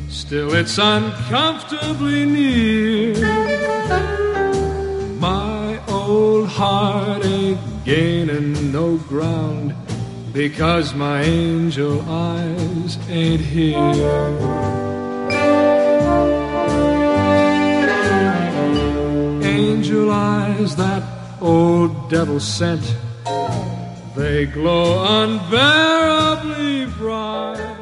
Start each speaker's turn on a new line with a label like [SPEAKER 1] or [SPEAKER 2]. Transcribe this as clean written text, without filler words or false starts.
[SPEAKER 1] still it's uncomfortably near. My old heart ain't gaining no ground because my angel eyes ain't here. Angel eyes that old devil sent, they glow unbearably bright.